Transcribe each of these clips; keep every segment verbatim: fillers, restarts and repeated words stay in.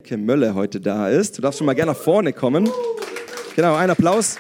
Elke Mölle heute da ist. Du darfst schon mal gerne nach vorne kommen. Genau, ein Applaus.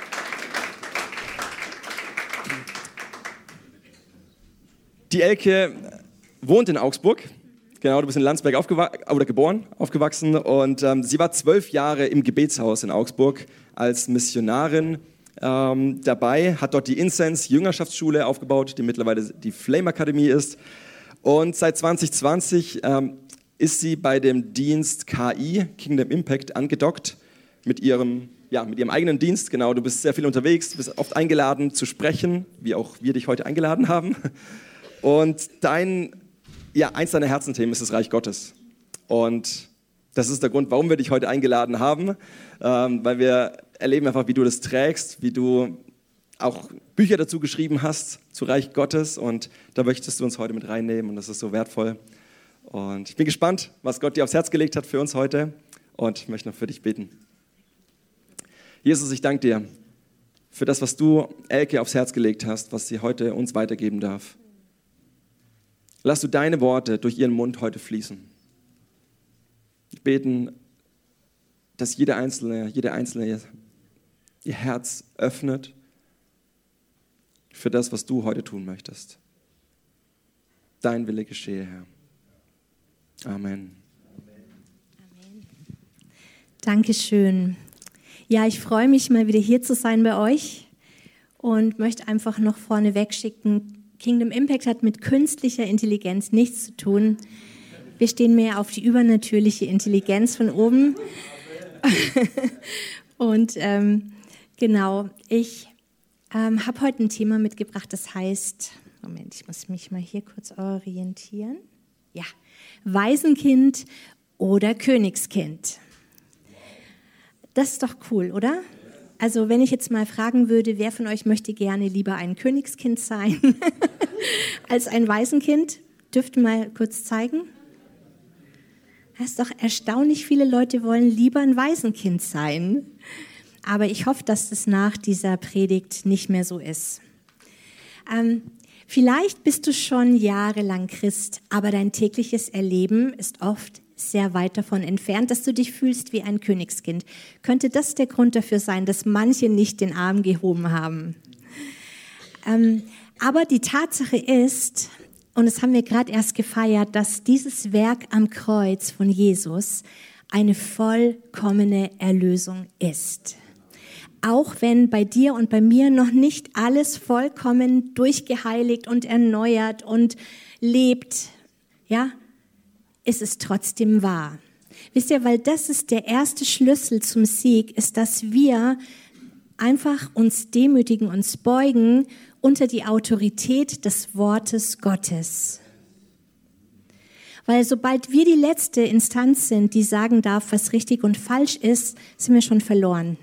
Die Elke wohnt in Augsburg. Genau, du bist in Landsberg aufgewa- oder geboren, aufgewachsen. Und ähm, sie war zwölf Jahre im Gebetshaus in Augsburg als Missionarin ähm, dabei, hat dort die Incense-Jüngerschaftsschule aufgebaut, die mittlerweile die Flame Akademie ist. Und seit zwanzig zwanzig ähm, ist sie bei dem Dienst K I, Kingdom Impact, angedockt mit ihrem, ja, mit ihrem eigenen Dienst. Genau, du bist sehr viel unterwegs, du bist oft eingeladen zu sprechen, wie auch wir dich heute eingeladen haben. Und dein, ja, eins deiner Herzenthemen ist das Reich Gottes. Und das ist der Grund, warum wir dich heute eingeladen haben, ähm, weil wir erleben einfach, wie du das trägst, wie du auch Bücher dazu geschrieben hast zu Reich Gottes. Und da möchtest du uns heute mit reinnehmen und das ist so wertvoll. Und ich bin gespannt, was Gott dir aufs Herz gelegt hat für uns heute und möchte noch für dich beten. Jesus, ich danke dir für das, was du Elke aufs Herz gelegt hast, was sie heute uns weitergeben darf. Lass du deine Worte durch ihren Mund heute fließen. Wir beten, dass jeder Einzelne, jede Einzelne ihr Herz öffnet für das, was du heute tun möchtest. Dein Wille geschehe, Herr. Amen. Amen. Dankeschön. Ja, ich freue mich, mal wieder hier zu sein bei euch und möchte einfach noch vorneweg schicken, Kingdom Impact hat mit künstlicher Intelligenz nichts zu tun. Wir stehen mehr auf die übernatürliche Intelligenz von oben. Und ähm, genau, ich ähm, habe heute ein Thema mitgebracht, das heißt, Moment, ich muss mich mal hier kurz orientieren. Ja, Waisenkind oder Königskind. Das ist doch cool, oder? Also wenn ich jetzt mal fragen würde, wer von euch möchte gerne lieber ein Königskind sein als ein Waisenkind, dürft ihr mal kurz zeigen. Das ist doch erstaunlich, viele Leute wollen lieber ein Waisenkind sein. Aber ich hoffe, dass das nach dieser Predigt nicht mehr so ist. Ähm, vielleicht bist du schon jahrelang Christ, aber dein tägliches Erleben ist oft sehr weit davon entfernt, dass du dich fühlst wie ein Königskind. Könnte das der Grund dafür sein, dass manche nicht den Arm gehoben haben? Ähm, aber die Tatsache ist, und das haben wir gerade erst gefeiert, dass dieses Werk am Kreuz von Jesus eine vollkommene Erlösung ist. Auch wenn bei dir und bei mir noch nicht alles vollkommen durchgeheiligt und erneuert und lebt, ja, ist es trotzdem wahr. Wisst ihr, weil das ist der erste Schlüssel zum Sieg, ist, dass wir einfach uns demütigen, uns beugen unter die Autorität des Wortes Gottes. Weil sobald wir die letzte Instanz sind, die sagen darf, was richtig und falsch ist, sind wir schon verloren.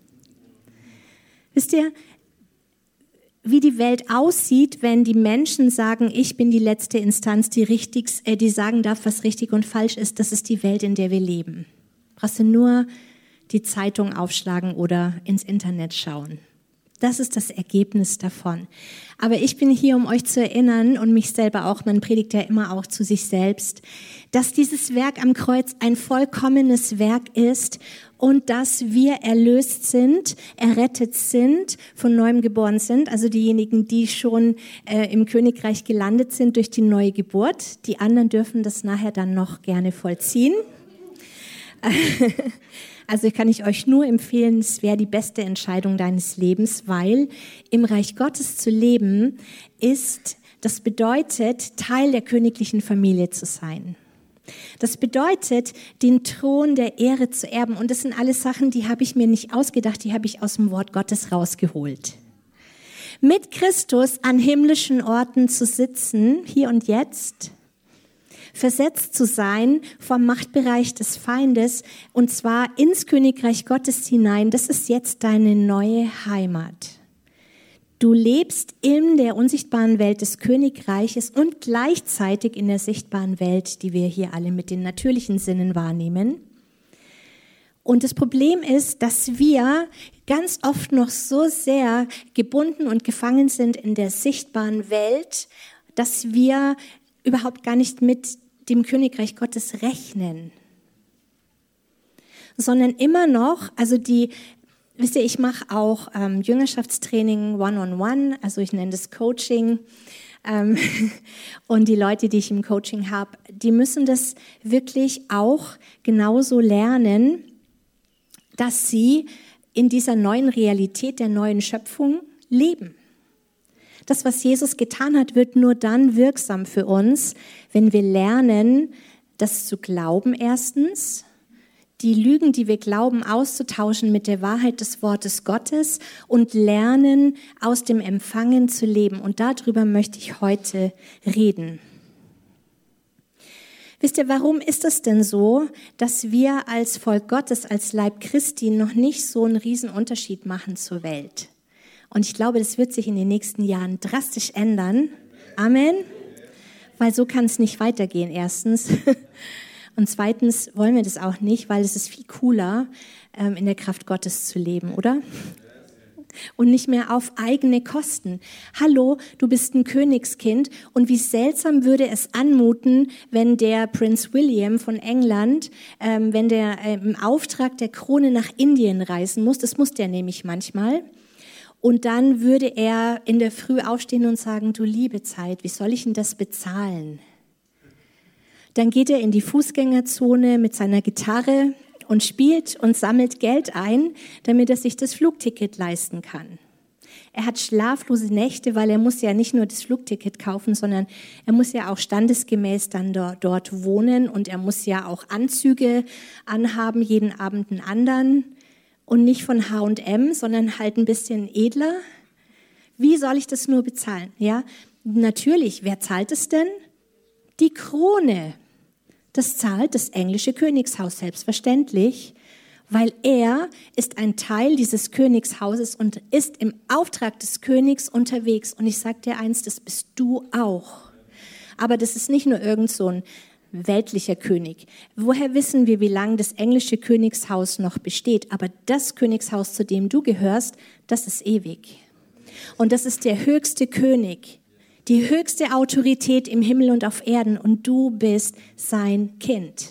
Wisst ihr, wie die Welt aussieht, wenn die Menschen sagen, ich bin die letzte Instanz, die, richtig, äh, die sagen darf, was richtig und falsch ist, das ist die Welt, in der wir leben. Brauchst du nur die Zeitung aufschlagen oder ins Internet schauen. Das ist das Ergebnis davon. Aber ich bin hier, um euch zu erinnern und mich selber auch, man predigt ja immer auch zu sich selbst, dass dieses Werk am Kreuz ein vollkommenes Werk ist und dass wir erlöst sind, errettet sind, von Neuem geboren sind. Also diejenigen, die schon äh, im Königreich gelandet sind durch die neue Geburt. Die anderen dürfen das nachher dann noch gerne vollziehen. Also kann ich euch nur empfehlen, es wäre die beste Entscheidung deines Lebens, weil im Reich Gottes zu leben ist, das bedeutet, Teil der königlichen Familie zu sein. Das bedeutet, den Thron der Ehre zu erben. Und das sind alles Sachen, die habe ich mir nicht ausgedacht, die habe ich aus dem Wort Gottes rausgeholt. Mit Christus an himmlischen Orten zu sitzen, hier und jetzt, versetzt zu sein vom Machtbereich des Feindes und zwar ins Königreich Gottes hinein, das ist jetzt deine neue Heimat. Du lebst in der unsichtbaren Welt des Königreiches und gleichzeitig in der sichtbaren Welt, die wir hier alle mit den natürlichen Sinnen wahrnehmen. Und das Problem ist, dass wir ganz oft noch so sehr gebunden und gefangen sind in der sichtbaren Welt, dass wir überhaupt gar nicht mit dem Königreich Gottes rechnen. sondern immer noch, also die, wisst ihr, ich mache auch ähm, Jüngerschaftstraining One-on-One, also ich nenne das Coaching. Ähm, und die Leute, die ich im Coaching habe, die müssen das wirklich auch genauso lernen, dass sie in dieser neuen Realität der neuen Schöpfung leben. Das, was Jesus getan hat, wird nur dann wirksam für uns, wenn wir lernen, das zu glauben erstens, die Lügen, die wir glauben, auszutauschen mit der Wahrheit des Wortes Gottes und lernen, aus dem Empfangen zu leben. Und darüber möchte ich heute reden. Wisst ihr, warum ist es denn so, dass wir als Volk Gottes, als Leib Christi noch nicht so einen riesen Unterschied machen zur Welt? Und ich glaube, das wird sich in den nächsten Jahren drastisch ändern. Amen. Weil so kann es nicht weitergehen, erstens. Und zweitens wollen wir das auch nicht, weil es ist viel cooler, in der Kraft Gottes zu leben, oder? Und nicht mehr auf eigene Kosten. Hallo, du bist ein Königskind und wie seltsam würde es anmuten, wenn der Prinz William von England, ähm, wenn der äh, im Auftrag der Krone nach Indien reisen muss, das muss der nämlich manchmal, und dann würde er in der Früh aufstehen und sagen, du liebe Zeit, wie soll ich denn das bezahlen? Dann geht er in die Fußgängerzone mit seiner Gitarre und spielt und sammelt Geld ein, damit er sich das Flugticket leisten kann. Er hat schlaflose Nächte, weil er muss ja nicht nur das Flugticket kaufen, sondern er muss ja auch standesgemäß dann dort, dort wohnen und er muss ja auch Anzüge anhaben, jeden Abend einen anderen und nicht von H und M, sondern halt ein bisschen edler. Wie soll ich das nur bezahlen? Ja, natürlich, wer zahlt es denn? Die Krone. Das zahlt das englische Königshaus selbstverständlich, weil er ist ein Teil dieses Königshauses und ist im Auftrag des Königs unterwegs. Und ich sage dir eins, das bist du auch. Aber das ist nicht nur irgend so ein weltlicher König. Woher wissen wir, wie lange das englische Königshaus noch besteht? Aber das Königshaus, zu dem du gehörst, das ist ewig. Und das ist der höchste König. Die höchste Autorität im Himmel und auf Erden und du bist sein Kind.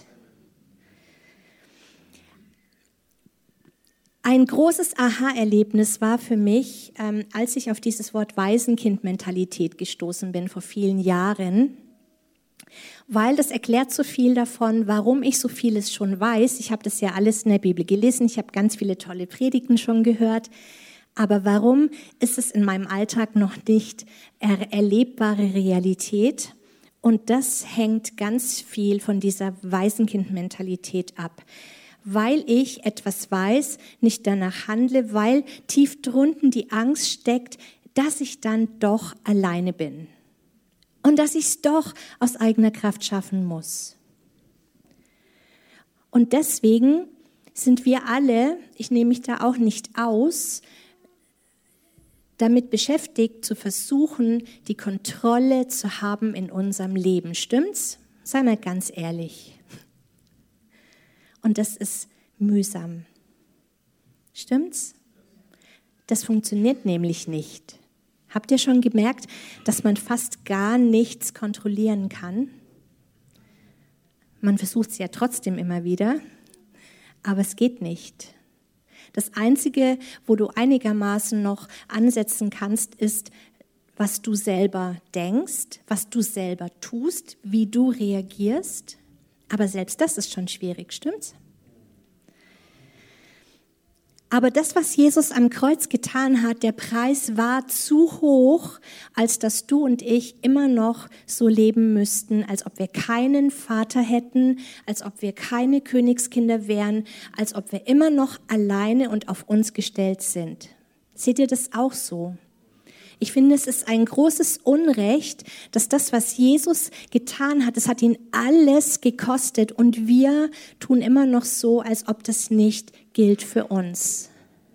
Ein großes Aha-Erlebnis war für mich, ähm, als ich auf dieses Wort Waisenkind-Mentalität gestoßen bin vor vielen Jahren, weil das erklärt so viel davon, warum ich so vieles schon weiß. Ich habe das ja alles in der Bibel gelesen, ich habe ganz viele tolle Predigten schon gehört. Aber warum ist es in meinem Alltag noch nicht er- erlebbare Realität? Und das hängt ganz viel von dieser Waisenkind-Mentalität ab. Weil ich etwas weiß, nicht danach handle, weil tief drunten die Angst steckt, dass ich dann doch alleine bin. Und dass ich es doch aus eigener Kraft schaffen muss. Und deswegen sind wir alle, ich nehme mich da auch nicht aus, damit beschäftigt, zu versuchen, die Kontrolle zu haben in unserem Leben. Stimmt's? Sei mal ganz ehrlich. Und das ist mühsam. Stimmt's? Das funktioniert nämlich nicht. Habt ihr schon gemerkt, dass man fast gar nichts kontrollieren kann? Man versucht es ja trotzdem immer wieder, aber es geht nicht. Das Einzige, wo du einigermaßen noch ansetzen kannst, ist, was du selber denkst, was du selber tust, wie du reagierst. Aber selbst das ist schon schwierig, stimmt's? Aber das, was Jesus am Kreuz getan hat, der Preis war zu hoch, als dass du und ich immer noch so leben müssten, als ob wir keinen Vater hätten, als ob wir keine Königskinder wären, als ob wir immer noch alleine und auf uns gestellt sind. Seht ihr das auch so? Ich finde, es ist ein großes Unrecht, dass das, was Jesus getan hat, das hat ihn alles gekostet und wir tun immer noch so, als ob das nicht gilt für uns.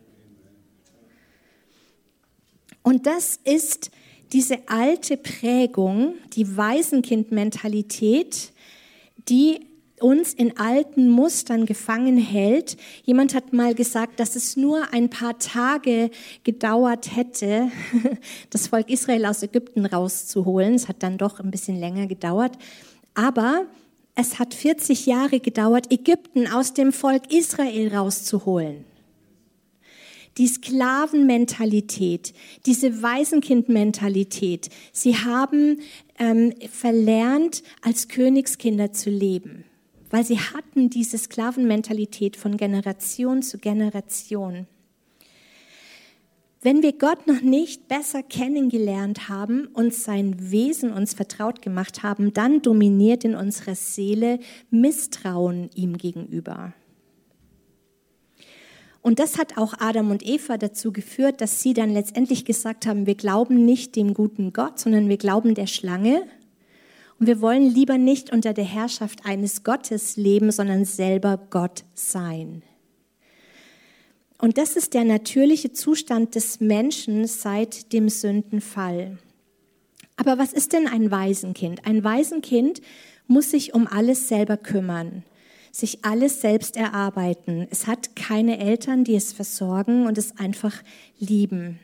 Und das ist diese alte Prägung, die Waisenkind-Mentalität, die uns in alten Mustern gefangen hält. Jemand hat mal gesagt, dass es nur ein paar Tage gedauert hätte, das Volk Israel aus Ägypten rauszuholen. Es hat dann doch ein bisschen länger gedauert. Aber es hat vierzig Jahre gedauert, Ägypten aus dem Volk Israel rauszuholen. Die Sklavenmentalität, diese Waisenkindmentalität, sie haben ähm, verlernt, als Königskinder zu leben, weil sie hatten diese Sklavenmentalität von Generation zu Generation. Wenn wir Gott noch nicht besser kennengelernt haben und sein Wesen uns vertraut gemacht haben, dann dominiert in unserer Seele Misstrauen ihm gegenüber. Und das hat auch Adam und Eva dazu geführt, dass sie dann letztendlich gesagt haben, wir glauben nicht dem guten Gott, sondern wir glauben der Schlange. Und wir wollen lieber nicht unter der Herrschaft eines Gottes leben, sondern selber Gott sein. Und das ist der natürliche Zustand des Menschen seit dem Sündenfall. Aber was ist denn ein Waisenkind? Ein Waisenkind muss sich um alles selber kümmern, sich alles selbst erarbeiten. Es hat keine Eltern, die es versorgen und es einfach lieben.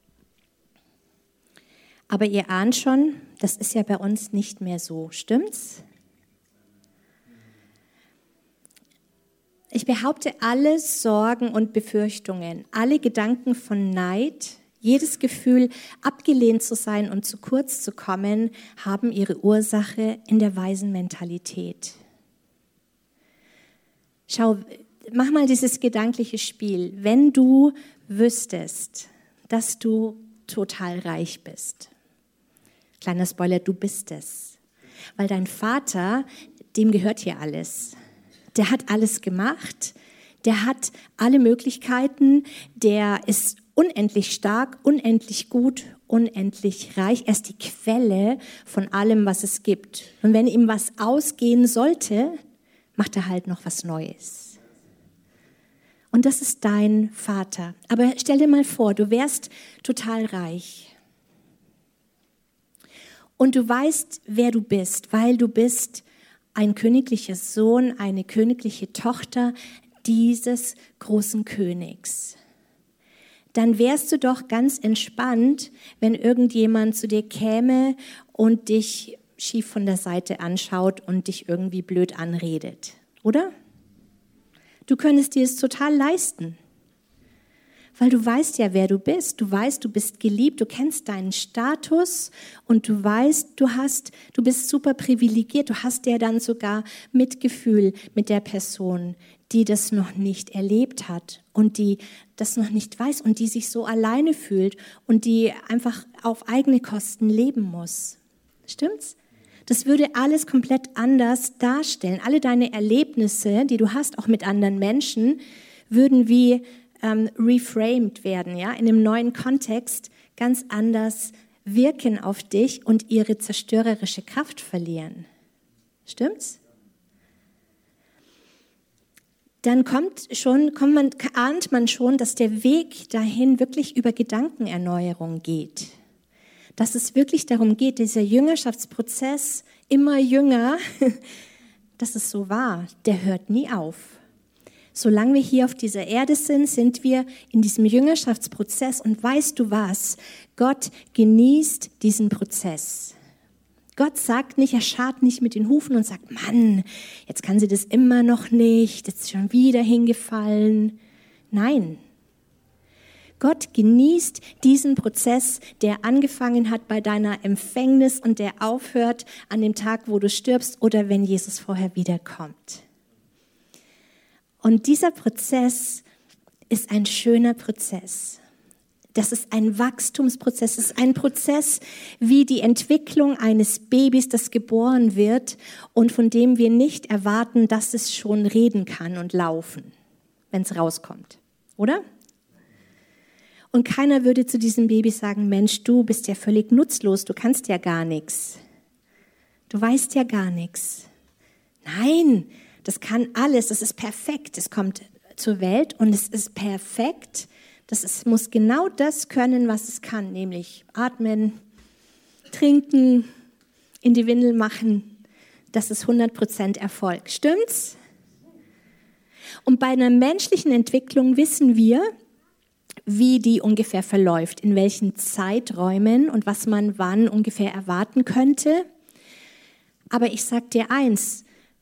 Aber ihr ahnt schon, das ist ja bei uns nicht mehr so, stimmt's? Ich behaupte, alle Sorgen und Befürchtungen, alle Gedanken von Neid, jedes Gefühl, abgelehnt zu sein und zu kurz zu kommen, haben ihre Ursache in der Waisenmentalität. Schau, mach mal dieses gedankliche Spiel. Wenn du wüsstest, dass du total reich bist. Kleiner Spoiler, du bist es. Weil dein Vater, dem gehört hier alles. Der hat alles gemacht, der hat alle Möglichkeiten, der ist unendlich stark, unendlich gut, unendlich reich. Er ist die Quelle von allem, was es gibt. Und wenn ihm was ausgehen sollte, macht er halt noch was Neues. Und das ist dein Vater. Aber stell dir mal vor, du wärst total reich. Und du weißt, wer du bist, weil du bist ein königlicher Sohn, eine königliche Tochter dieses großen Königs. Dann wärst du doch ganz entspannt, wenn irgendjemand zu dir käme und dich schief von der Seite anschaut und dich irgendwie blöd anredet, oder? Du könntest dir es total leisten, weil du weißt ja, wer du bist. Du weißt, du bist geliebt, du kennst deinen Status und du weißt, du hast, du bist super privilegiert. Du hast ja dann sogar Mitgefühl mit der Person, die das noch nicht erlebt hat und die das noch nicht weiß und die sich so alleine fühlt und die einfach auf eigene Kosten leben muss. Stimmt's? Das würde alles komplett anders darstellen. Alle deine Erlebnisse, die du hast, auch mit anderen Menschen, würden wie ähm, reframed werden, ja, in einem neuen Kontext ganz anders wirken auf dich und ihre zerstörerische Kraft verlieren. Stimmt's? Dann kommt schon, kommt man, ahnt man schon, dass der Weg dahin wirklich über Gedankenerneuerung geht. Dass es wirklich darum geht, dieser Jüngerschaftsprozess immer jünger, dass es so war, der hört nie auf. Solange wir hier auf dieser Erde sind, sind wir in diesem Jüngerschaftsprozess und weißt du was? Gott genießt diesen Prozess. Gott sagt nicht, er scharrt nicht mit den Hufen und sagt, Mann, jetzt kann sie das immer noch nicht, jetzt ist schon wieder hingefallen. Nein. Gott genießt diesen Prozess, der angefangen hat bei deiner Empfängnis und der aufhört an dem Tag, wo du stirbst oder wenn Jesus vorher wiederkommt. Und dieser Prozess ist ein schöner Prozess. Das ist ein Wachstumsprozess. Es ist ein Prozess wie die Entwicklung eines Babys, das geboren wird und von dem wir nicht erwarten, dass es schon reden kann und laufen, wenn es rauskommt. Oder? Und keiner würde zu diesem Baby sagen, Mensch, du bist ja völlig nutzlos, du kannst ja gar nichts. Du weißt ja gar nichts. Nein, das kann alles, das ist perfekt. Es kommt zur Welt und es ist perfekt. Das ist, muss genau das können, was es kann, nämlich atmen, trinken, in die Windel machen. Das ist hundert Prozent Erfolg. Stimmt's? Und bei einer menschlichen Entwicklung wissen wir, wie die ungefähr verläuft, in welchen Zeiträumen und was man wann ungefähr erwarten könnte. Aber ich sage dir eins,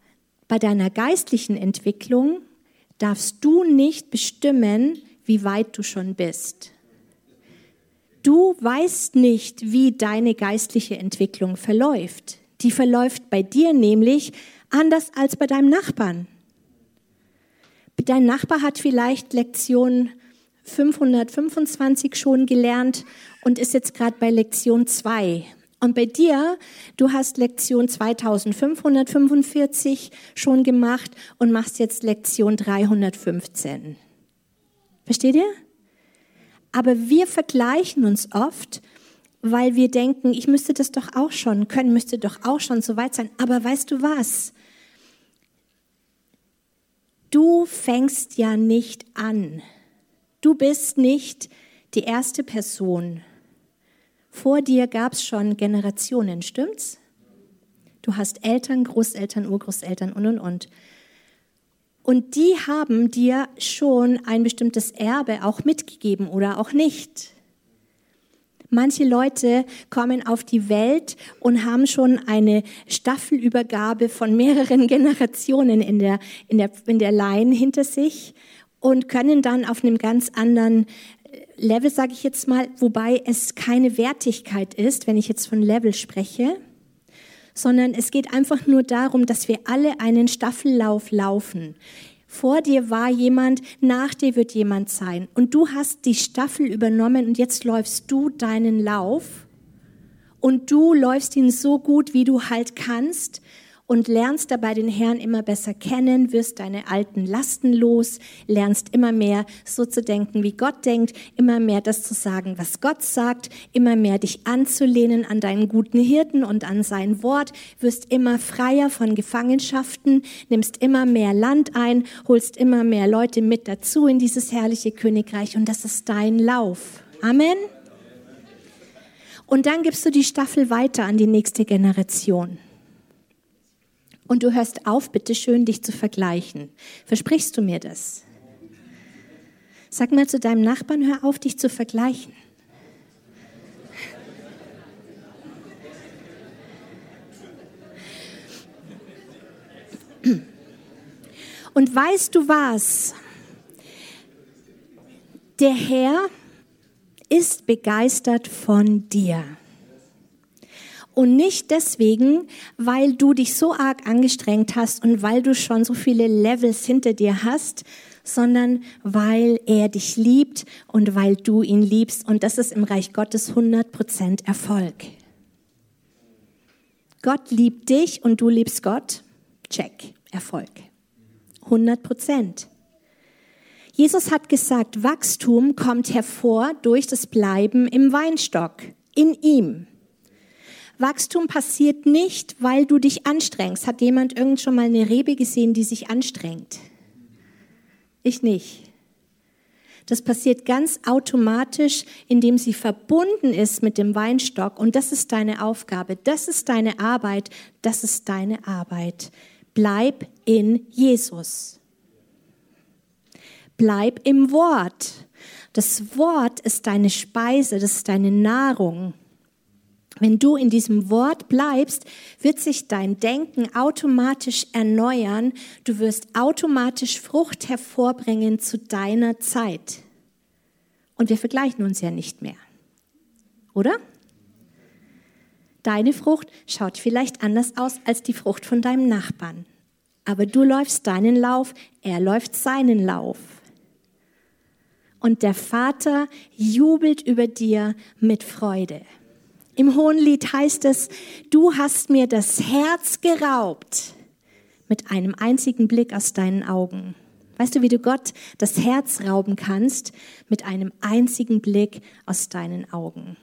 Bei deiner geistlichen Entwicklung darfst du nicht bestimmen, wie weit du schon bist. Du weißt nicht, wie deine geistliche Entwicklung verläuft. Die verläuft bei dir nämlich anders als bei deinem Nachbarn. Dein Nachbar hat vielleicht Lektion fünfhundertfünfundzwanzig schon gelernt und ist jetzt gerade bei Lektion zwei. Und bei dir, du hast Lektion zweitausendfünfhundertfünfundvierzig schon gemacht und machst jetzt Lektion dreihundertfünfzehn. Versteht ihr? Aber wir vergleichen uns oft, weil wir denken, ich müsste das doch auch schon können, müsste doch auch schon so weit sein. Aber weißt du was? Du fängst ja nicht an. Du bist nicht die erste Person. Vor dir gab es schon Generationen, stimmt's? Du hast Eltern, Großeltern, Urgroßeltern und, und, und. Und die haben dir schon ein bestimmtes Erbe auch mitgegeben oder auch nicht. Manche Leute kommen auf die Welt und haben schon eine Staffelübergabe von mehreren Generationen in der, in der, in der Line hinter sich und können dann auf einem ganz anderen Level, sage ich jetzt mal, wobei es keine Wertigkeit ist, wenn ich jetzt von Level spreche, sondern es geht einfach nur darum, dass wir alle einen Staffellauf laufen. Vor dir war jemand, nach dir wird jemand sein. Und du hast die Staffel übernommen und jetzt läufst du deinen Lauf. Und du läufst ihn so gut, wie du halt kannst und lernst dabei den Herrn immer besser kennen, wirst deine alten Lasten los, lernst immer mehr so zu denken, wie Gott denkt, immer mehr das zu sagen, was Gott sagt, immer mehr dich anzulehnen an deinen guten Hirten und an sein Wort, wirst immer freier von Gefangenschaften, nimmst immer mehr Land ein, holst immer mehr Leute mit dazu in dieses herrliche Königreich und das ist dein Lauf. Amen. Und dann gibst du die Staffel weiter an die nächste Generation. Und du hörst auf, bitteschön, dich zu vergleichen. Versprichst du mir das? Sag mal zu deinem Nachbarn, hör auf, dich zu vergleichen. Und weißt du was? Der Herr ist begeistert von dir. Und nicht deswegen, weil du dich so arg angestrengt hast und weil du schon so viele Levels hinter dir hast, sondern weil er dich liebt und weil du ihn liebst. Und das ist im Reich Gottes hundert Prozent Erfolg. Gott liebt dich und du liebst Gott. Check, Erfolg. hundert Prozent. Jesus hat gesagt, Wachstum kommt hervor durch das Bleiben im Weinstock, in ihm. Wachstum passiert nicht, weil du dich anstrengst. Hat jemand irgend schon mal eine Rebe gesehen, die sich anstrengt? Ich nicht. Das passiert ganz automatisch, indem sie verbunden ist mit dem Weinstock. Und das ist deine Aufgabe, das ist deine Arbeit, das ist deine Arbeit. Bleib in Jesus. Bleib im Wort. Das Wort ist deine Speise, das ist deine Nahrung. Wenn du in diesem Wort bleibst, wird sich dein Denken automatisch erneuern. Du wirst automatisch Frucht hervorbringen zu deiner Zeit. Und wir vergleichen uns ja nicht mehr, oder? Deine Frucht schaut vielleicht anders aus als die Frucht von deinem Nachbarn. Aber du läufst deinen Lauf, er läuft seinen Lauf. Und der Vater jubelt über dir mit Freude. Im Hohenlied heißt es, du hast mir das Herz geraubt mit einem einzigen Blick aus deinen Augen. Weißt du, wie du Gott das Herz rauben kannst? Mit einem einzigen Blick aus deinen Augen.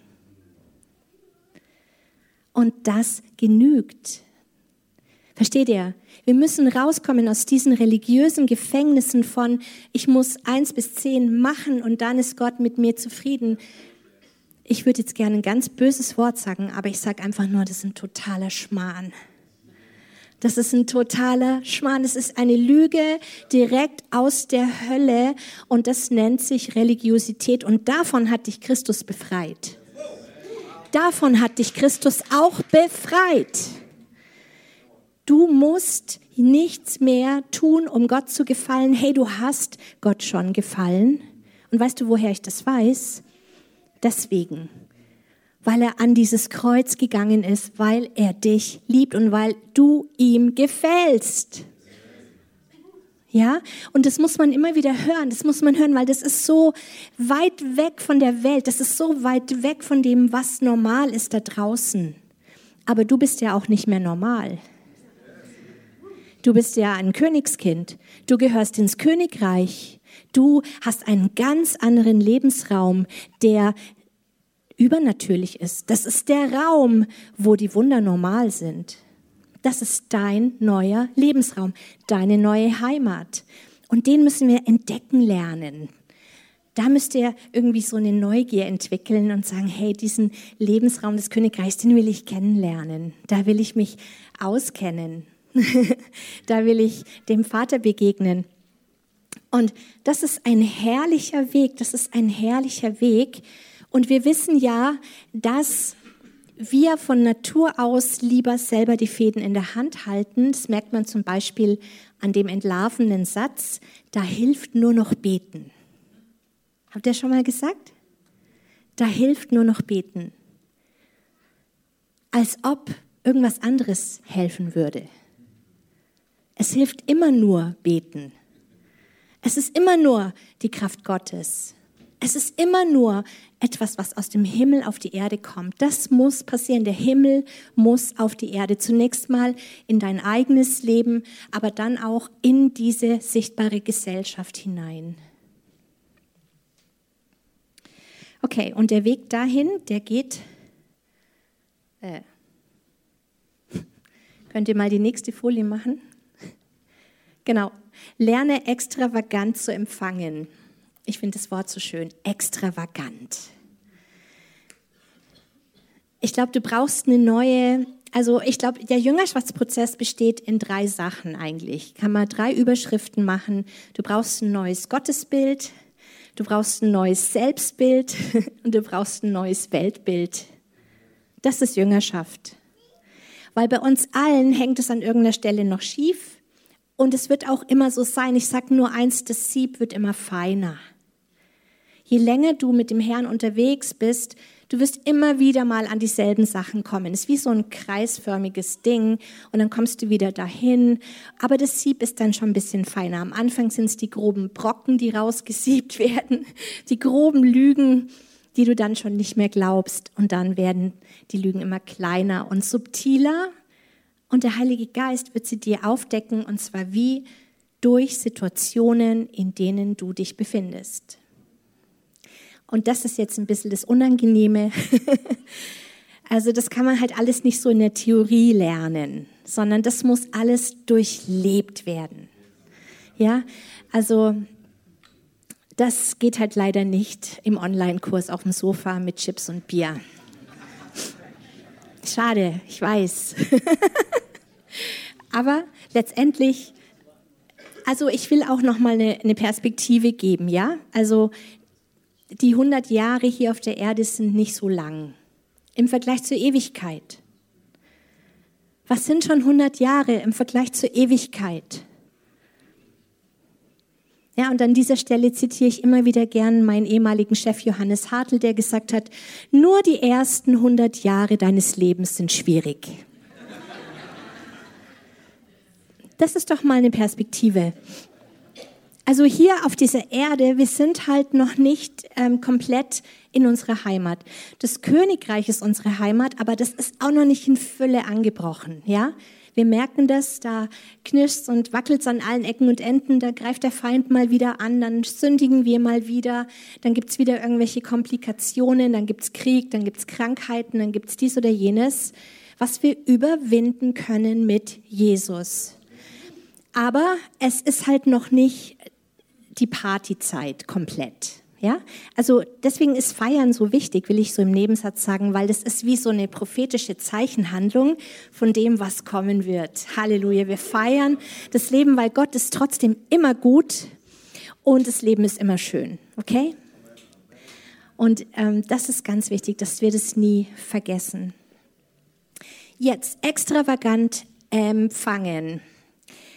Und das genügt. Versteht ihr? Wir müssen rauskommen aus diesen religiösen Gefängnissen von, ich muss eins bis zehn machen und dann ist Gott mit mir zufrieden. Ich würde jetzt gerne ein ganz böses Wort sagen, aber ich sage einfach nur, das ist ein totaler Schmarrn. Das ist ein totaler Schmarrn. Das ist eine Lüge direkt aus der Hölle und das nennt sich Religiosität und davon hat dich Christus befreit. Davon hat dich Christus auch befreit. Du musst nichts mehr tun, um Gott zu gefallen. Hey, du hast Gott schon gefallen. Und weißt du, woher ich das weiß? Deswegen, weil er an dieses Kreuz gegangen ist, weil er dich liebt und weil du ihm gefällst. Ja, und das muss man immer wieder hören, das muss man hören, weil das ist so weit weg von der Welt, das ist so weit weg von dem, was normal ist da draußen. Aber du bist ja auch nicht mehr normal. Du bist ja ein Königskind, du gehörst ins Königreich, du hast einen ganz anderen Lebensraum, der übernatürlich ist. Das ist der Raum, wo die Wunder normal sind. Das ist dein neuer Lebensraum, deine neue Heimat. Und den müssen wir entdecken lernen. Da müsst ihr irgendwie so eine Neugier entwickeln und sagen, hey, diesen Lebensraum des Königreichs, den will ich kennenlernen. Da will ich mich auskennen. Da will ich dem Vater begegnen. Und das ist ein herrlicher Weg, das ist ein herrlicher Weg. Und wir wissen ja, dass wir von Natur aus lieber selber die Fäden in der Hand halten. Das merkt man zum Beispiel an dem entlarvenden Satz, da hilft nur noch beten. Habt ihr schon mal gesagt? Da hilft nur noch beten. Als ob irgendwas anderes helfen würde. Es hilft immer nur beten. Es ist immer nur die Kraft Gottes. Es ist immer nur etwas, was aus dem Himmel auf die Erde kommt. Das muss passieren. Der Himmel muss auf die Erde. Zunächst mal in dein eigenes Leben, aber dann auch in diese sichtbare Gesellschaft hinein. Okay, und der Weg dahin, der geht... Äh, könnt ihr mal die nächste Folie machen? Genau. Lerne extravagant zu empfangen. Ich finde das Wort so schön, extravagant. Ich glaube, du brauchst eine neue, also ich glaube, der Jüngerschaftsprozess besteht in drei Sachen eigentlich. Kann man drei Überschriften machen. Du brauchst ein neues Gottesbild, du brauchst ein neues Selbstbild und du brauchst ein neues Weltbild. Das ist Jüngerschaft. Weil bei uns allen hängt es an irgendeiner Stelle noch schief und es wird auch immer so sein. Ich sage nur eins, das Sieb wird immer feiner. Je länger du mit dem Herrn unterwegs bist, du wirst immer wieder mal an dieselben Sachen kommen. Es ist wie so ein kreisförmiges Ding und dann kommst du wieder dahin. Aber das Sieb ist dann schon ein bisschen feiner. Am Anfang sind es die groben Brocken, die rausgesiebt werden, die groben Lügen, die du dann schon nicht mehr glaubst. Und dann werden die Lügen immer kleiner und subtiler. Und der Heilige Geist wird sie dir aufdecken, und zwar wie durch Situationen, in denen du dich befindest. Und das ist jetzt ein bisschen das Unangenehme. Also das kann man halt alles nicht so in der Theorie lernen, sondern das muss alles durchlebt werden. Ja, also das geht halt leider nicht im Online-Kurs auf dem Sofa mit Chips und Bier. Schade, ich weiß. Aber letztendlich, also ich will auch noch mal eine, eine Perspektive geben, ja? Also die hundert Jahre hier auf der Erde sind nicht so lang im Vergleich zur Ewigkeit. Was sind schon hundert Jahre im Vergleich zur Ewigkeit? Ja, und an dieser Stelle zitiere ich immer wieder gern meinen ehemaligen Chef Johannes Hartl, der gesagt hat, nur die ersten hundert Jahre deines Lebens sind schwierig. Das ist doch mal eine Perspektive. Also hier auf dieser Erde, wir sind halt noch nicht ähm, komplett in unserer Heimat. Das Königreich ist unsere Heimat, aber das ist auch noch nicht in Fülle angebrochen, ja? Wir merken das, da knirscht und wackelt an allen Ecken und Enden, da greift der Feind mal wieder an, dann sündigen wir mal wieder, dann gibt's wieder irgendwelche Komplikationen, dann gibt's Krieg, dann gibt's Krankheiten, dann gibt's dies oder jenes, was wir überwinden können mit Jesus. Aber es ist halt noch nicht die Partyzeit komplett. Ja? Also deswegen ist Feiern so wichtig, will ich so im Nebensatz sagen, weil das ist wie so eine prophetische Zeichenhandlung von dem, was kommen wird. Halleluja, wir feiern das Leben, weil Gott ist trotzdem immer gut und das Leben ist immer schön. Okay? Und ähm, das ist ganz wichtig, dass wir das nie vergessen. Jetzt extravagant empfangen.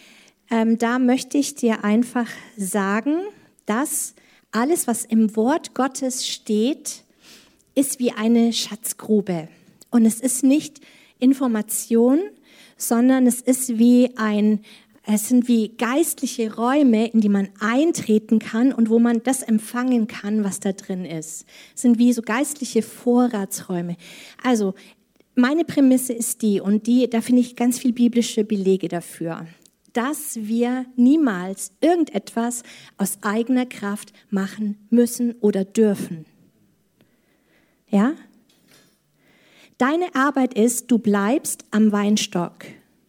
ähm, da möchte ich dir einfach sagen, dass alles, was im Wort Gottes steht, ist wie eine Schatzgrube. Und es ist nicht Information, sondern es ist wie ein, es sind wie geistliche Räume, in die man eintreten kann und wo man das empfangen kann, was da drin ist. Es sind wie so geistliche Vorratsräume. Also meine Prämisse ist die, und die, da finde ich ganz viel biblische Belege dafür, dass wir niemals irgendetwas aus eigener Kraft machen müssen oder dürfen. Ja? Deine Arbeit ist, du bleibst am Weinstock.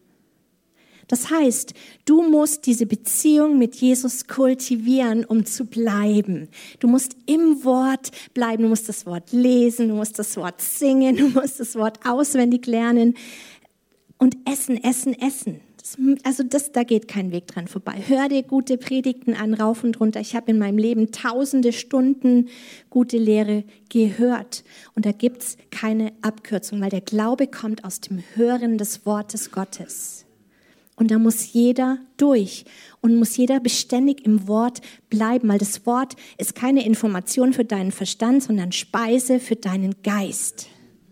Das heißt, du musst diese Beziehung mit Jesus kultivieren, um zu bleiben. Du musst im Wort bleiben, du musst das Wort lesen, du musst das Wort singen, du musst das Wort auswendig lernen und essen, essen, essen. Das, also das, da geht kein Weg dran vorbei. Hör dir gute Predigten an, rauf und runter. Ich habe in meinem Leben tausende Stunden gute Lehre gehört. Und da gibt's keine Abkürzung, weil der Glaube kommt aus dem Hören des Wortes Gottes. Und da muss jeder durch und muss jeder beständig im Wort bleiben, weil das Wort ist keine Information für deinen Verstand, sondern Speise für deinen Geist.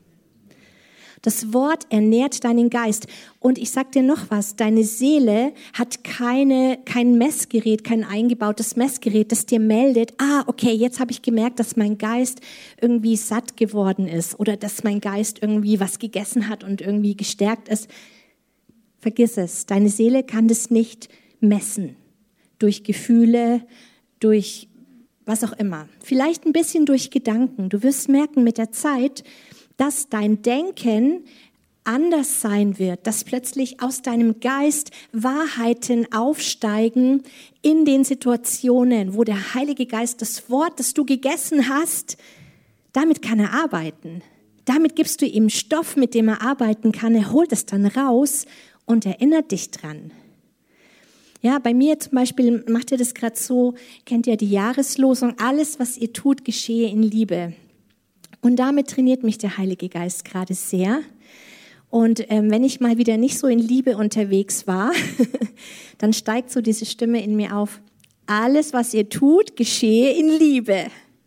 Das Wort ernährt deinen Geist. Und ich sag dir noch was, deine Seele hat keine, kein Messgerät, kein eingebautes Messgerät, das dir meldet, ah, okay, jetzt habe ich gemerkt, dass mein Geist irgendwie satt geworden ist oder dass mein Geist irgendwie was gegessen hat und irgendwie gestärkt ist. Vergiss es, deine Seele kann das nicht messen. Durch Gefühle, durch was auch immer. Vielleicht ein bisschen durch Gedanken. Du wirst merken mit der Zeit, dass dein Denken anders sein wird, dass plötzlich aus deinem Geist Wahrheiten aufsteigen in den Situationen, wo der Heilige Geist das Wort, das du gegessen hast, damit kann er arbeiten. Damit gibst du ihm Stoff, mit dem er arbeiten kann. Er holt es dann raus und erinnert dich dran. Ja, bei mir zum Beispiel macht ihr das gerade so, kennt ihr die Jahreslosung, alles, was ihr tut, geschehe in Liebe. Und damit trainiert mich der Heilige Geist gerade sehr. Und ähm, wenn ich mal wieder nicht so in Liebe unterwegs war, dann steigt so diese Stimme in mir auf, alles, was ihr tut, geschehe in Liebe.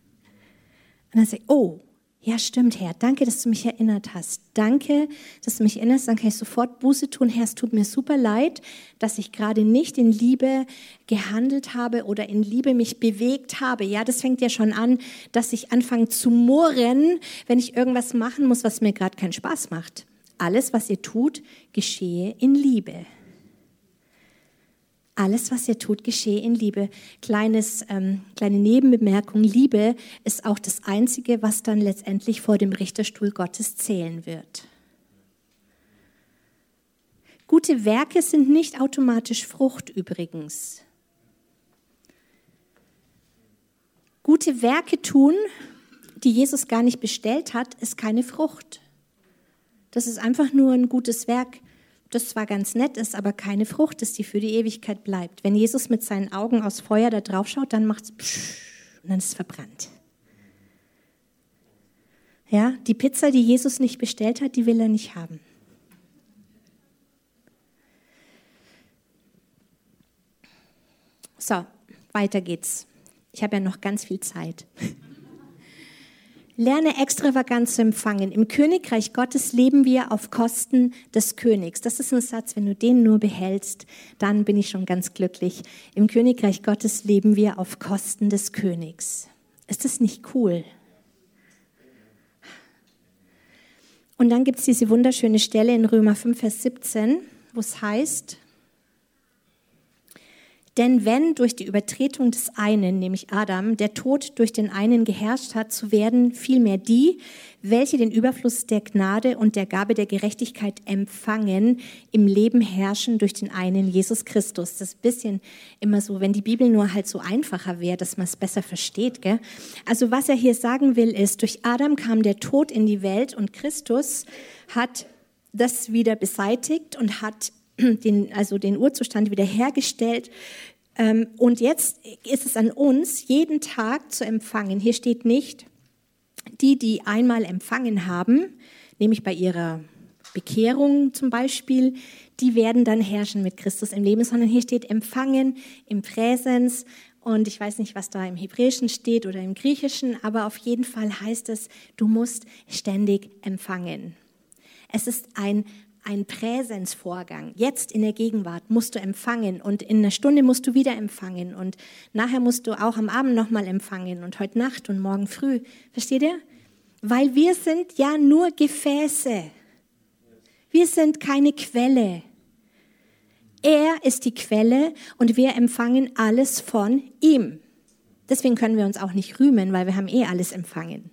Und dann sage ich, oh, ja, stimmt, Herr, danke, dass du mich erinnert hast. Danke, dass du mich erinnerst. Dann kann ich sofort Buße tun. Herr, es tut mir super leid, dass ich gerade nicht in Liebe gehandelt habe oder in Liebe mich bewegt habe. Ja, das fängt ja schon an, dass ich anfange zu murren, wenn ich irgendwas machen muss, was mir gerade keinen Spaß macht. Alles, was ihr tut, geschehe in Liebe. Alles, was ihr tut, geschehe in Liebe. Kleines, ähm, kleine Nebenbemerkung, Liebe ist auch das Einzige, was dann letztendlich vor dem Richterstuhl Gottes zählen wird. Gute Werke sind nicht automatisch Frucht übrigens. Gute Werke tun, die Jesus gar nicht bestellt hat, ist keine Frucht. Das ist einfach nur ein gutes Werk, das zwar ganz nett ist, aber keine Frucht ist, die für die Ewigkeit bleibt. Wenn Jesus mit seinen Augen aus Feuer da drauf schaut, dann macht es psch und dann ist es verbrannt. Ja, die Pizza, die Jesus nicht bestellt hat, die will er nicht haben. So, weiter geht's. Ich habe ja noch ganz viel Zeit. Lerne extravagant zu empfangen. Im Königreich Gottes leben wir auf Kosten des Königs. Das ist ein Satz, wenn du den nur behältst, dann bin ich schon ganz glücklich. Im Königreich Gottes leben wir auf Kosten des Königs. Ist das nicht cool? Und dann gibt es diese wunderschöne Stelle in Römer fünf, Vers siebzehn, wo es heißt, denn wenn durch die Übertretung des einen, nämlich Adam, der Tod durch den einen geherrscht hat, so werden vielmehr die, welche den Überfluss der Gnade und der Gabe der Gerechtigkeit empfangen, im Leben herrschen durch den einen, Jesus Christus. Das ist ein bisschen immer so, wenn die Bibel nur halt so einfacher wäre, dass man es besser versteht. Gell? Also was er hier sagen will, ist, durch Adam kam der Tod in die Welt und Christus hat das wieder beseitigt und hat Den, also den Urzustand wiederhergestellt. Und jetzt ist es an uns, jeden Tag zu empfangen. Hier steht nicht, die, die einmal empfangen haben, nämlich bei ihrer Bekehrung zum Beispiel, die werden dann herrschen mit Christus im Leben, sondern hier steht empfangen im Präsens. Und ich weiß nicht, was da im Hebräischen steht oder im Griechischen, aber auf jeden Fall heißt es, du musst ständig empfangen. Es ist ein, ein Präsensvorgang. Jetzt in der Gegenwart musst du empfangen und in einer Stunde musst du wieder empfangen und nachher musst du auch am Abend nochmal empfangen und heute Nacht und morgen früh. Versteht ihr? Weil wir sind ja nur Gefäße. Wir sind keine Quelle. Er ist die Quelle und wir empfangen alles von ihm. Deswegen können wir uns auch nicht rühmen, weil wir haben eh alles empfangen.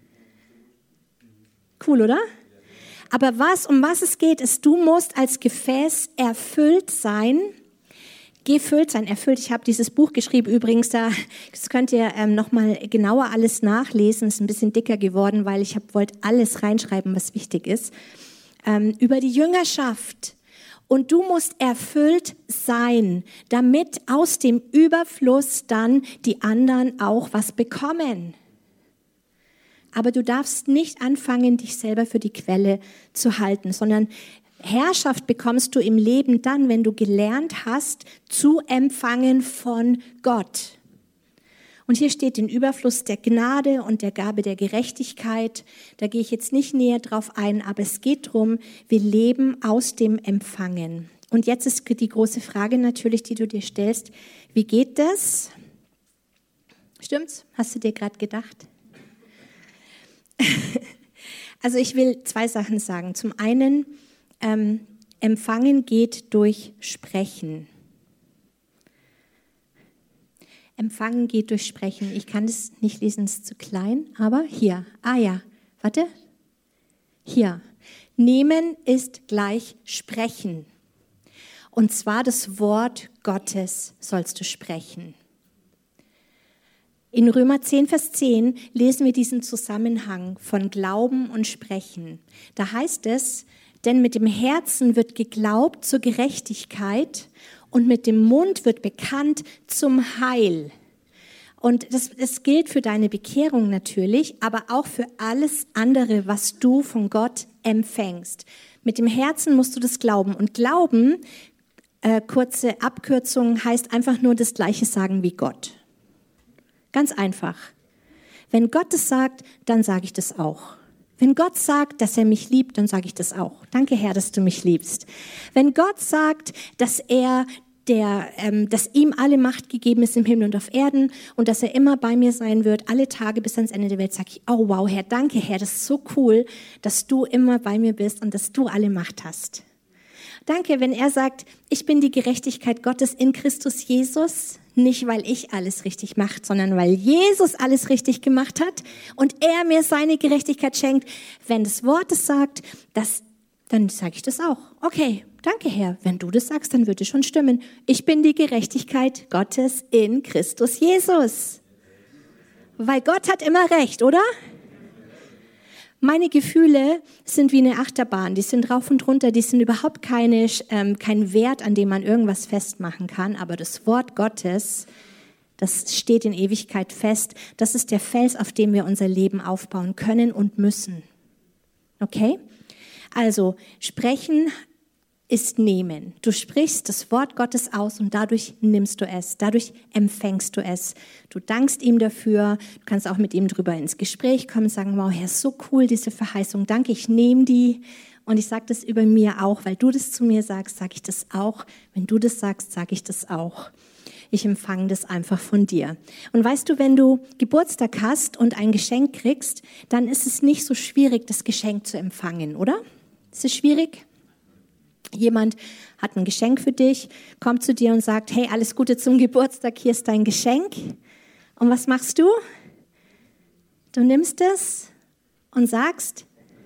Cool, oder? Aber was, um was es geht, ist, du musst als Gefäß erfüllt sein, gefüllt sein, erfüllt. Ich habe dieses Buch geschrieben, übrigens, da, das könnt ihr ähm, nochmal genauer alles nachlesen, ist ein bisschen dicker geworden, weil ich wollte alles reinschreiben, was wichtig ist, ähm, über die Jüngerschaft. Und du musst erfüllt sein, damit aus dem Überfluss dann die anderen auch was bekommen. Aber du darfst nicht anfangen, dich selber für die Quelle zu halten, sondern Herrschaft bekommst du im Leben dann, wenn du gelernt hast, zu empfangen von Gott. Und hier steht den Überfluss der Gnade und der Gabe der Gerechtigkeit. Da gehe ich jetzt nicht näher drauf ein, aber es geht darum, wir leben aus dem Empfangen. Und jetzt ist die große Frage natürlich, die du dir stellst, wie geht das? Stimmt's? Hast du dir gerade gedacht? Also ich will zwei Sachen sagen. Zum einen, ähm, Empfangen geht durch Sprechen. Empfangen geht durch Sprechen. Ich kann das nicht lesen, es ist zu klein, aber hier. Ah ja, warte. Hier. Nehmen ist gleich Sprechen. Und zwar das Wort Gottes sollst du sprechen. In Römer zehn, Vers zehn lesen wir diesen Zusammenhang von Glauben und Sprechen. Da heißt es, denn mit dem Herzen wird geglaubt zur Gerechtigkeit und mit dem Mund wird bekannt zum Heil. Und das, das gilt für deine Bekehrung natürlich, aber auch für alles andere, was du von Gott empfängst. Mit dem Herzen musst du das glauben. Und Glauben, äh, kurze Abkürzung, heißt einfach nur das Gleiche sagen wie Gott. Ganz einfach. Wenn Gott es sagt, dann sage ich das auch. Wenn Gott sagt, dass er mich liebt, dann sage ich das auch. Danke, Herr, dass du mich liebst. Wenn Gott sagt, dass er der, ähm, dass ihm alle Macht gegeben ist im Himmel und auf Erden und dass er immer bei mir sein wird, alle Tage bis ans Ende der Welt, sage ich, oh wow, Herr, danke, Herr, das ist so cool, dass du immer bei mir bist und dass du alle Macht hast. Danke, wenn er sagt, ich bin die Gerechtigkeit Gottes in Christus Jesus, nicht weil ich alles richtig mache, sondern weil Jesus alles richtig gemacht hat und er mir seine Gerechtigkeit schenkt. Wenn das Wort es sagt, das, dann sage ich das auch. Okay, danke Herr, wenn du das sagst, dann wird es schon stimmen. Ich bin die Gerechtigkeit Gottes in Christus Jesus. Weil Gott hat immer recht, oder? Meine Gefühle sind wie eine Achterbahn, die sind rauf und runter, die sind überhaupt keine, ähm, kein Wert, an dem man irgendwas festmachen kann, aber das Wort Gottes, das steht in Ewigkeit fest, das ist der Fels, auf dem wir unser Leben aufbauen können und müssen. Okay? Also, sprechen ist nehmen. Du sprichst das Wort Gottes aus und dadurch nimmst du es, dadurch empfängst du es. Du dankst ihm dafür, du kannst auch mit ihm drüber ins Gespräch kommen und sagen, wow, Herr, so cool, diese Verheißung, danke, ich nehme die. Und ich sage das über mir auch, weil du das zu mir sagst, sage ich das auch. Wenn du das sagst, sage ich das auch. Ich empfange das einfach von dir. Und weißt du, wenn du Geburtstag hast und ein Geschenk kriegst, dann ist es nicht so schwierig, das Geschenk zu empfangen, oder? Ist es schwierig? Jemand hat ein Geschenk für dich, kommt zu dir und sagt, hey, alles Gute zum Geburtstag, hier ist dein Geschenk. Und was machst du? Du nimmst es und sagst,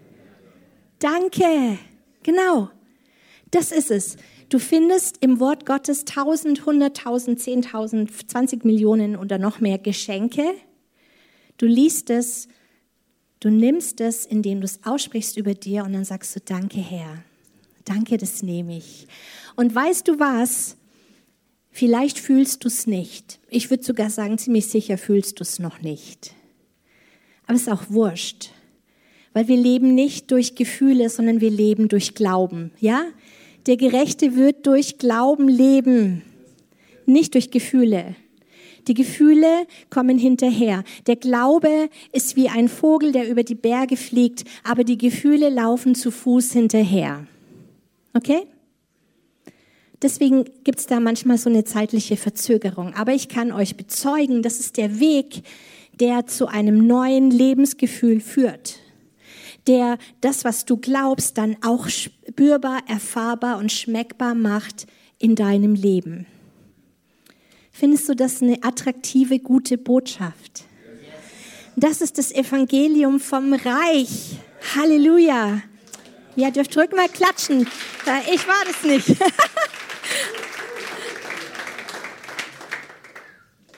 danke. Genau, das ist es. Du findest im Wort Gottes tausend, hunderttausend, zehntausend, zwanzig Millionen oder noch mehr Geschenke. Du liest es, du nimmst es, indem du es aussprichst über dir und dann sagst du, danke Herr. Danke, das nehme ich. Und weißt du was? Vielleicht fühlst du es nicht. Ich würde sogar sagen, ziemlich sicher fühlst du es noch nicht. Aber es ist auch wurscht. weil wir leben nicht durch Gefühle, sondern wir leben durch Glauben. Ja? Der Gerechte wird durch Glauben leben, nicht durch Gefühle. Die Gefühle kommen hinterher. Der Glaube ist wie ein Vogel, der über die Berge fliegt, aber die Gefühle laufen zu Fuß hinterher. Okay? Deswegen gibt es da manchmal so eine zeitliche Verzögerung. Aber ich kann euch bezeugen, das ist der Weg, der zu einem neuen Lebensgefühl führt. Der das, was du glaubst, dann auch spürbar, erfahrbar und schmeckbar macht in deinem Leben. Findest du das eine attraktive, gute Botschaft? Das ist das Evangelium vom Reich. Halleluja. Ja, dürft ruhig mal klatschen. Ich war das nicht.